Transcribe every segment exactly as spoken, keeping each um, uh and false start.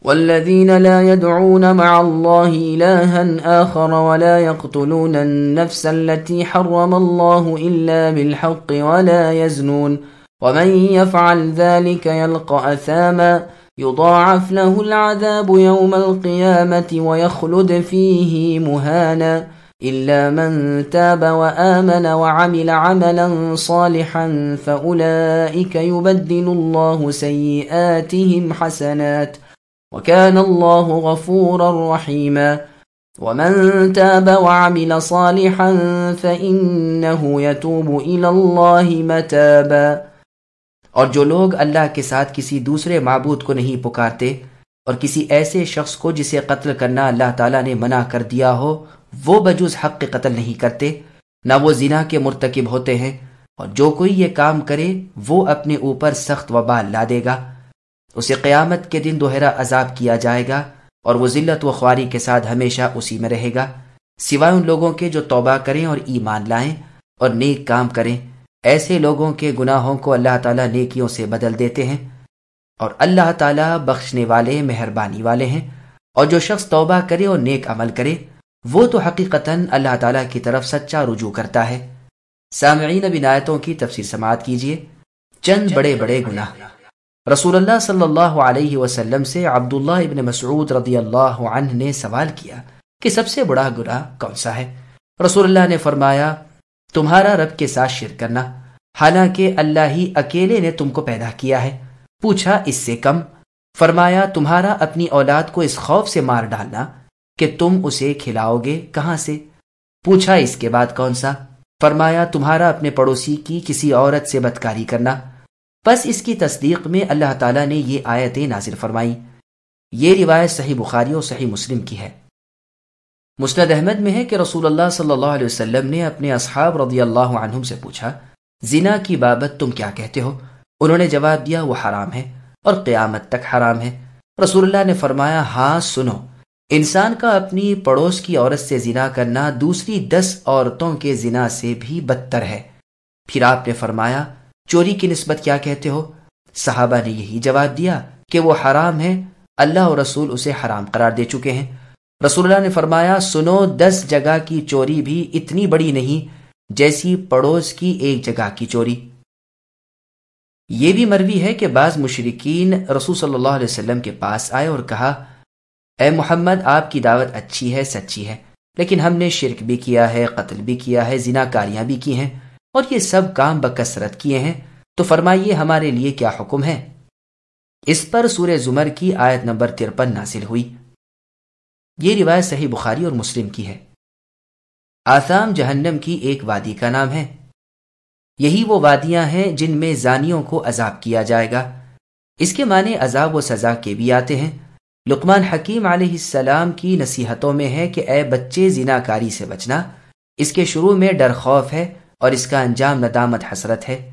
والذين لا يدعون مع الله إلها آخر ولا يقتلون النفس التي حرم الله إلا بالحق ولا يزنون ومن يفعل ذلك يلقى أثاما يضاعف له العذاب يوم القيامة ويخلد فيه مهانا إلا من تاب وآمن وعمل عملا صالحا فأولئك يبدل الله سيئاتهم حسنات وكان الله غفورا رحيما ومن تاب وعمل صالحا فإنه يتوب إلى الله متابا۔ اور جو لوگ اللہ کے ساتھ کسی دوسرے معبود کو نہیں پکارتے اور کسی ایسے شخص کو جسے قتل کرنا اللہ تعالیٰ نے منع کر دیا ہو وہ بجز حق کے قتل نہیں کرتے، نہ وہ زنا کے مرتکب ہوتے ہیں، اور جو کوئی یہ کام کرے وہ اپنے اوپر سخت وبال لا دے گا، اسے قیامت کے دن دوہرا عذاب کیا جائے گا اور وہ ذلت و خواری کے ساتھ ہمیشہ اسی میں رہے گا، سوائے ان لوگوں کے جو توبہ کریں اور ایمان لائیں اور نیک کام کریں، ایسے لوگوں کے گناہوں کو اللہ تعالیٰ نیکیوں سے بدل دیتے ہیں، اور اللہ تعالیٰ بخشنے والے مہربانی والے ہیں۔ اور جو شخص توبہ کرے اور نیک عمل کرے وہ تو حقیقتاً اللہ تعالیٰ کی طرف سچا رجوع کرتا ہے۔ سامعین، اب ان آیتوں کی تفسیر سماعت کیجیے۔ چند بڑے بڑے گناہ۔ رسول اللہ صلی اللہ علیہ وسلم سے عبداللہ ابن مسعود رضی اللہ عنہ نے سوال کیا کہ سب سے بڑا گناہ کون سا ہے؟ رسول اللہ نے فرمایا تمہارا رب کے ساتھ شرک کرنا، حالانکہ اللہ ہی اکیلے نے تم کو پیدا کیا ہے۔ پوچھا اس سے کم؟ فرمایا تمہارا اپنی اولاد کو اس خوف سے مار ڈالنا کہ تم اسے کھلاؤ گے کہاں سے؟ پوچھا اس کے بعد کون سا؟ فرمایا تمہارا اپنے پڑوسی کی کسی عورت سے بدکاری کرنا۔ بس اس کی تصدیق میں اللہ تعالیٰ نے یہ آیتیں نازل فرمائی۔ یہ روایت صحیح بخاری اور صحیح مسلم کی ہے۔ مسند احمد میں ہے کہ رسول اللہ صلی اللہ علیہ وسلم نے اپنے اصحاب رضی اللہ عنہم سے پوچھا زنا کی بابت تم کیا کہتے ہو؟ انہوں نے جواب دیا وہ حرام ہے اور قیامت تک حرام ہے۔ رسول اللہ نے فرمایا ہاں سنو، انسان کا اپنی پڑوس کی عورت سے زنا کرنا دوسری دس عورتوں کے زنا سے بھی بدتر ہے۔ پھر آپ نے فرمایا چوری کی نسبت کیا کہتے ہو؟ صحابہ نے یہی جواب دیا کہ وہ حرام ہے، اللہ اور رسول اسے حرام قرار دے چکے ہیں۔ رسول اللہ نے فرمایا سنو، دس جگہ کی چوری بھی اتنی بڑی نہیں جیسی پڑوس کی ایک جگہ کی چوری۔ یہ بھی مروی ہے کہ بعض مشرکین رسول صلی اللہ علیہ وسلم کے پاس آئے اور کہا اے محمد آپ کی دعوت اچھی ہے، سچی ہے، لیکن ہم نے شرک بھی کیا ہے، قتل بھی کیا ہے، زنا کاریاں بھی کی ہیں اور یہ سب کام بکثرت کیے ہیں، تو فرمائیے ہمارے لیے کیا حکم ہے؟ اس پر سورہ زمر کی آیت نمبر ترپن نازل ہوئی۔ یہ روایت صحیح بخاری اور مسلم کی ہے۔ آثام جہنم کی ایک وادی کا نام ہے۔ یہی وہ وادیاں ہیں جن میں زانیوں کو عذاب کیا جائے گا۔ اس کے معنی عذاب و سزا کے بھی آتے ہیں۔ لقمان حکیم علیہ السلام کی نصیحتوں میں ہے کہ اے بچے زنا کاری سے بچنا، اس کے شروع میں ڈر خوف ہے اور اس کا انجام ندامت حسرت ہے۔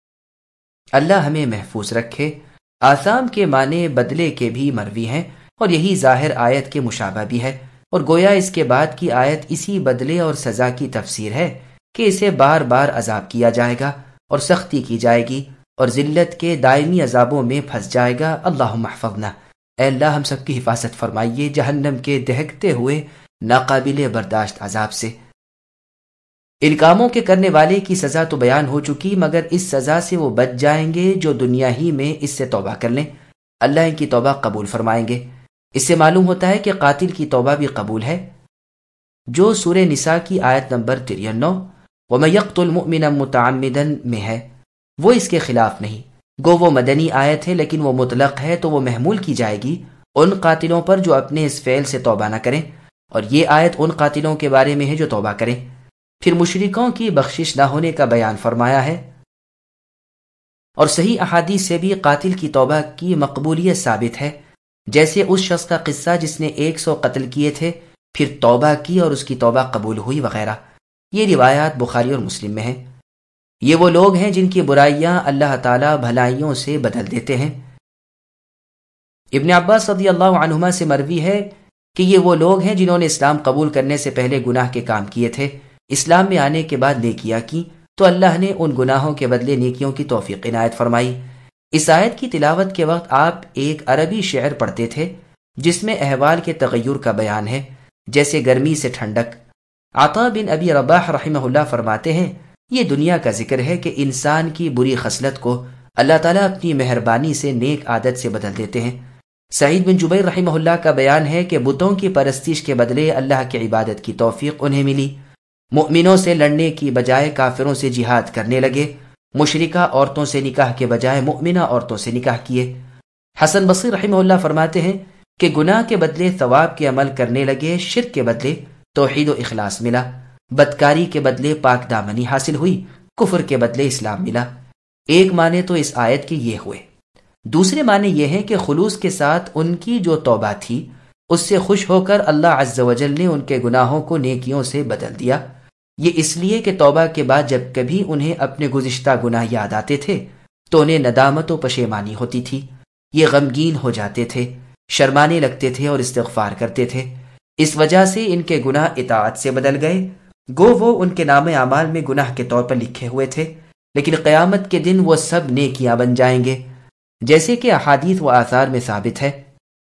اللہ ہمیں محفوظ رکھے۔ آثام کے معنی بدلے کے بھی مروی ہیں اور یہی ظاہر آیت کے مشابہ بھی ہے، اور گویا اس کے بعد کی آیت اسی بدلے اور سزا کی تفسیر ہے کہ اسے بار بار عذاب کیا جائے گا اور سختی کی جائے گی اور ذلت کے دائمی عذابوں میں پھنس جائے گا۔ اللہم احفظنا، اے اللہ ہم سب کی حفاظت فرمائیے جہنم کے دہکتے ہوئے ناقابل برداشت عذاب سے۔ ان کاموں کے کرنے والے کی سزا تو بیان ہو چکی، مگر اس سزا سے وہ بچ جائیں گے جو دنیا ہی میں اس سے توبہ کر لیں، اللہ ان کی توبہ قبول فرمائیں گے۔ اس سے معلوم ہوتا ہے کہ قاتل کی توبہ بھی قبول ہے، جو سورہ نساء کی آیت نمبر ترانوے وَمَن يَقْتُلْ مُؤْمِنًا مُتَعَمِّدًا میں ہے، وہ اس کے خلاف نہیں۔ گو وہ مدنی آیت ہے لیکن وہ مطلق ہے تو وہ محمول کی جائے گی ان قاتلوں پر جو اپنے اس فعل سے توبہ نہ کریں، اور یہ آیت ان قاتلوں کے بارے میں ہے جو توبہ کریں۔ پھر مشرکوں کی بخشش نہ ہونے کا بیان فرمایا ہے، اور صحیح احادیث سے بھی قاتل کی توبہ کی مقبولیت ثابت ہے، جیسے اس شخص کا قصہ جس نے ایک سو قتل کیے تھے پھر توبہ کی اور اس کی توبہ قبول ہوئی وغیرہ۔ یہ روایات بخاری اور مسلم میں ہیں۔ یہ وہ لوگ ہیں جن کی برائیاں اللہ تعالیٰ بھلائیوں سے بدل دیتے ہیں۔ ابن عباس رضی اللہ عنہما سے مروی ہے کہ یہ وہ لوگ ہیں جنہوں نے اسلام قبول کرنے سے پہلے گناہ کے کام کیے تھے، اسلام میں آنے کے بعد نیکیاں کی تو اللہ نے ان گناہوں کے بدلے نیکیوں کی توفیق عنایت فرمائی۔ اس آیت کی تلاوت کے وقت آپ ایک عربی شعر پڑھتے تھے جس میں احوال کے تغیر کا بیان ہے، جیسے گرمی سے ٹھنڈک۔ عطا بن ابی رباح رحمہ اللہ فرماتے ہیں یہ دنیا کا ذکر ہے کہ انسان کی بری خصلت کو اللہ تعالیٰ اپنی مہربانی سے نیک عادت سے بدل دیتے ہیں۔ سعید بن جبیر رحمہ اللہ کا بیان ہے کہ بتوں کی پرستش کے بدلے اللہ کی عبادت کی توفیق انہیں ملی، مؤمنوں سے لڑنے کی بجائے کافروں سے جہاد کرنے لگے، مشرکہ عورتوں سے نکاح کے بجائے مؤمنہ عورتوں سے نکاح کیے۔ حسن بصری رحمہ اللہ فرماتے ہیں کہ گناہ کے بدلے ثواب کے عمل کرنے لگے، شرک کے بدلے توحید و اخلاص ملا، بدکاری کے بدلے پاک دامنی حاصل ہوئی، کفر کے بدلے اسلام ملا۔ ایک معنی تو اس آیت کے یہ ہوئے۔ دوسرے معنی یہ ہیں کہ خلوص کے ساتھ ان کی جو توبہ تھی اس سے خوش ہو کر اللہ عز و جل نے ان کے گناہوں کو نیکیوں سے بدل دیا۔ یہ اس لیے کہ توبہ کے بعد جب کبھی انہیں اپنے گزشتہ گناہ یاد آتے تھے تو انہیں ندامت و پشیمانی ہوتی تھی، یہ غمگین ہو جاتے تھے، شرمانے لگتے تھے اور استغفار کرتے تھے۔ اس وجہ سے ان کے گناہ اطاعت سے بدل گئے، گو وہ ان کے نام اعمال میں گناہ کے طور پر لکھے ہوئے تھے، لیکن قیامت کے دن وہ سب نیکیاں بن جائیں گے، جیسے کہ احادیث و آثار میں ثابت ہے۔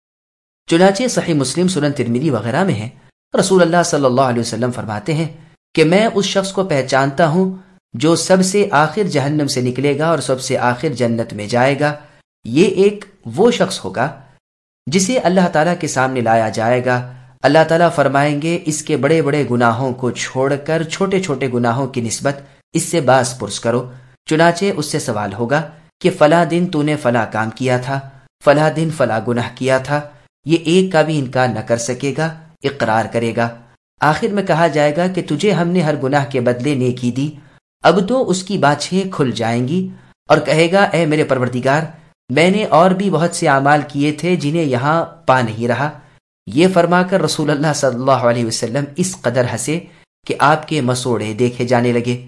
چنانچہ صحیح مسلم، سنن ترمذی وغیرہ میں ہے، رسول اللہ صلی اللہ علیہ وسلم فرماتے ہیں کہ میں اس شخص کو پہچانتا ہوں جو سب سے آخر جہنم سے نکلے گا اور سب سے آخر جنت میں جائے گا۔ یہ ایک وہ شخص ہوگا جسے اللہ تعالیٰ کے سامنے لایا جائے گا، اللہ تعالیٰ فرمائیں گے اس کے بڑے بڑے گناہوں کو چھوڑ کر چھوٹے چھوٹے گناہوں کی نسبت اس سے باز پرس کرو۔ چنانچہ اس سے سوال ہوگا کہ فلاں دن تو نے فلاں کام کیا تھا، فلاں دن فلاں گناہ کیا تھا، یہ ایک کا بھی انکار نہ کر سکے گا، اقرار کرے گا۔ آخر میں کہا جائے گا کہ تجھے ہم نے ہر گناہ کے بدلے نیکی دی، اب تو اس کی باچھیں کھل جائیں گی اور کہے گا اے میرے پروردگار، میں نے اور بھی بہت سے اعمال کیے تھے جنہیں یہاں پا نہیں رہا۔ یہ فرما کر رسول اللہ صلی اللہ علیہ وسلم اس قدر ہنسے کہ آپ کے مسوڑے دیکھے جانے لگے۔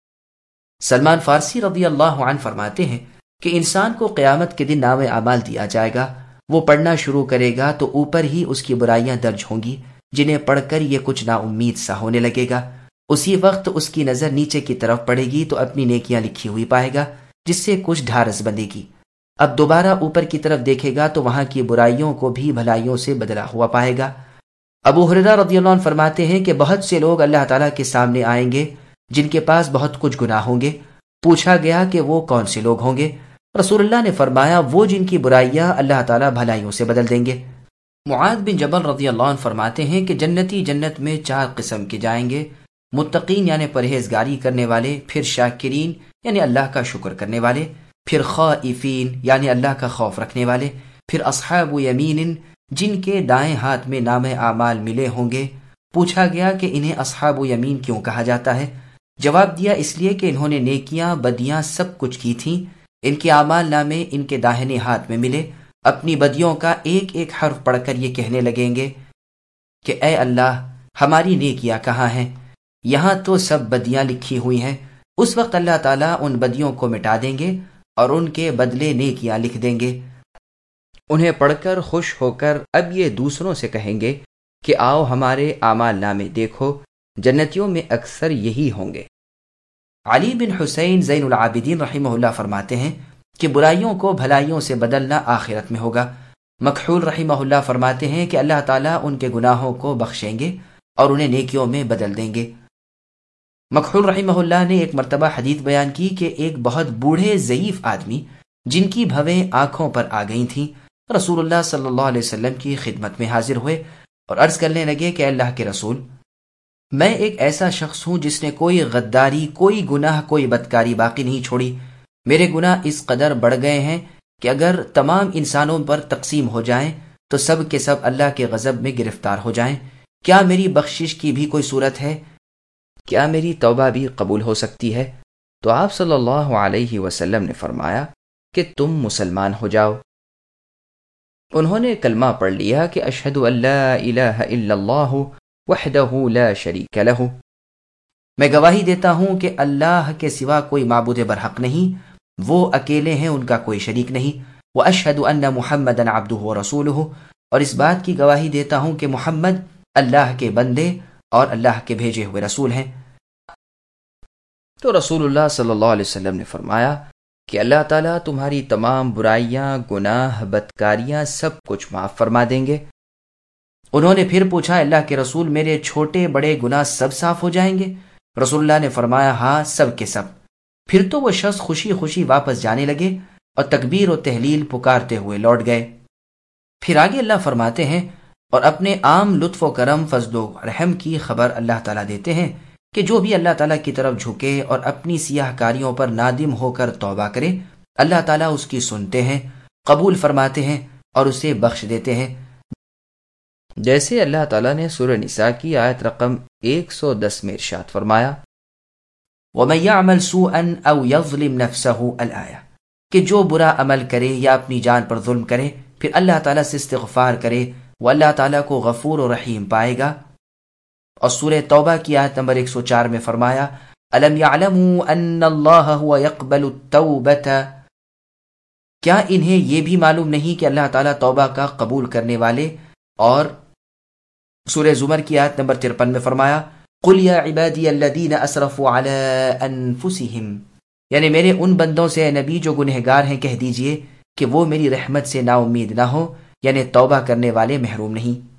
سلمان فارسی رضی اللہ عنہ فرماتے ہیں کہ انسان کو قیامت کے دن نام اعمال دیا جائے گا، وہ پڑھنا شروع کرے گا تو اوپر ہی اس کی برائیاں درج ہوں گی، جنہیں پڑھ کر یہ کچھ نا امید سا ہونے لگے گا۔ اسی وقت اس کی نظر نیچے کی طرف پڑے گی تو اپنی نیکیاں لکھی ہوئی پائے گا، جس سے کچھ ڈھارس بندے گی۔ اب دوبارہ اوپر کی طرف دیکھے گا تو وہاں کی برائیوں کو بھی بھلائیوں سے بدلا ہوا پائے گا۔ ابو ہریرہ رضی اللہ عنہ فرماتے ہیں کہ بہت سے لوگ اللہ تعالیٰ کے سامنے آئیں گے جن کے پاس بہت کچھ گناہ ہوں گے۔ پوچھا گیا کہ وہ کون سے لوگ ہوں گے؟ رسول اللہ نے فرمایا وہ جن کی برائیاں اللہ تعالیٰ بھلائیوں سے بدل دیں گے۔ معاذ بن جبل رضی اللہ عنہ فرماتے ہیں کہ جنتی جنت میں چار قسم کے جائیں گے: متقین یعنی پرہیزگاری کرنے والے، پھر شاکرین یعنی اللہ کا شکر کرنے والے، پھر خائفین یعنی اللہ کا خوف رکھنے والے، پھر اصحاب یمین جن کے دائیں ہاتھ میں نام اعمال ملے ہوں گے۔ پوچھا گیا کہ انہیں اصحاب یمین کیوں کہا جاتا ہے؟ جواب دیا اس لیے کہ انہوں نے نیکیاں بدیاں سب کچھ کی تھیں، ان کے اعمال نامے ان کے داہنے ہاتھ میں ملے، اپنی بدیوں کا ایک ایک حرف پڑھ کر یہ کہنے لگیں گے کہ اے اللہ ہماری نیکیاں کہاں ہیں؟ یہاں تو سب بدیاں لکھی ہوئی ہیں۔ اس وقت اللہ تعالیٰ ان بدیوں کو مٹا دیں گے اور ان کے بدلے نیکیاں لکھ دیں گے۔ انہیں پڑھ کر خوش ہو کر اب یہ دوسروں سے کہیں گے کہ آؤ ہمارے اعمال نامے دیکھو، جنتیوں میں اکثر یہی ہوں گے۔ علی بن حسین زین العابدین رحمہ اللہ فرماتے ہیں کہ برائیوں کو بھلائیوں سے بدلنا آخرت میں ہوگا۔ مکحول رحمہ اللہ فرماتے ہیں کہ اللہ تعالیٰ ان کے گناہوں کو بخشیں گے اور انہیں نیکیوں میں بدل دیں گے۔ مکحول رحمہ اللہ نے ایک مرتبہ حدیث بیان کی کہ ایک بہت بوڑھے ضعیف آدمی جن کی بھویں آنکھوں پر آ گئی تھیں رسول اللہ صلی اللہ علیہ وسلم کی خدمت میں حاضر ہوئے اور عرض کرنے لگے کہ اللہ کے رسول، میں ایک ایسا شخص ہوں جس نے کوئی غداری، کوئی گناہ، کوئی بدکاری باقی نہیں چھوڑی۔ میرے گناہ اس قدر بڑھ گئے ہیں کہ اگر تمام انسانوں پر تقسیم ہو جائیں تو سب کے سب اللہ کے غضب میں گرفتار ہو جائیں۔ کیا میری بخشش کی بھی کوئی صورت ہے؟ کیا میری توبہ بھی قبول ہو سکتی ہے؟ تو آپ صلی اللہ علیہ وسلم نے فرمایا کہ تم مسلمان ہو جاؤ۔ انہوں نے کلمہ پڑھ لیا کہ اشہد ان لا الہ الا اللہ وحدہ لا شریک لہ، میں گواہی دیتا ہوں کہ اللہ کے سوا کوئی معبود برحق نہیں، وہ اکیلے ہیں، ان کا کوئی شریک نہیں۔ واشہد ان محمدا عبدہ ورسولہ، اور اس بات کی گواہی دیتا ہوں کہ محمد اللہ کے بندے اور اللہ کے بھیجے ہوئے رسول ہیں۔ تو رسول اللہ صلی اللہ علیہ وسلم نے فرمایا کہ اللہ تعالیٰ تمہاری تمام برائیاں، گناہ، بدکاریاں سب کچھ معاف فرما دیں گے۔ انہوں نے پھر پوچھا اللہ کے رسول میرے چھوٹے بڑے گناہ سب صاف ہو جائیں گے؟ رسول اللہ نے فرمایا ہاں سب کے سب۔ پھر تو وہ شخص خوشی خوشی واپس جانے لگے اور تکبیر و تحلیل پکارتے ہوئے لوٹ گئے۔ پھر آگے اللہ فرماتے ہیں اور اپنے عام لطف و کرم فضل و رحم کی خبر اللہ تعالیٰ دیتے ہیں کہ جو بھی اللہ تعالیٰ کی طرف جھکے اور اپنی سیاہ کاریوں پر نادم ہو کر توبہ کرے اللہ تعالیٰ اس کی سنتے ہیں، قبول فرماتے ہیں اور اسے بخش دیتے ہیں، جیسے اللہ تعالیٰ نے سورہ نساء کی آیت رقم ایک سو دس میں ارشاد فرمایا وَمَن يَعْمَلْ سُوءًا أَوْ يَظْلِمْ نَفْسَهُ الآیہ، کہ جو برا عمل کرے یا اپنی جان پر ظلم کرے پھر اللہ تعالیٰ سے استغفار کرے وہ اللہ تعالیٰ کو غفور و رحیم پائے گا۔ اور سورہ توبہ کی آیت نمبر ایک سو چار میں فرمایا أَلَمْ يَعْلَمُوا أَنَّ اللَّهَ هُوَ يَقْبَلُ التَّوْبَةَ، کیا انہیں یہ بھی معلوم نہیں کہ اللہ تعالیٰ توبہ کا قبول کرنے والے؟ اور سورہ زمر کی آیت نمبر ترپن میں فرمایا قُلْ يَا عِبَادِيَ الَّذِينَ أَسْرَفُوا عَلَىٰ أَنفُسِهِمْ، یعنی میرے ان بندوں سے اے نبی جو گنہگار ہیں کہہ دیجئے کہ وہ میری رحمت سے نا امید نہ ہو، یعنی توبہ کرنے والے محروم نہیں۔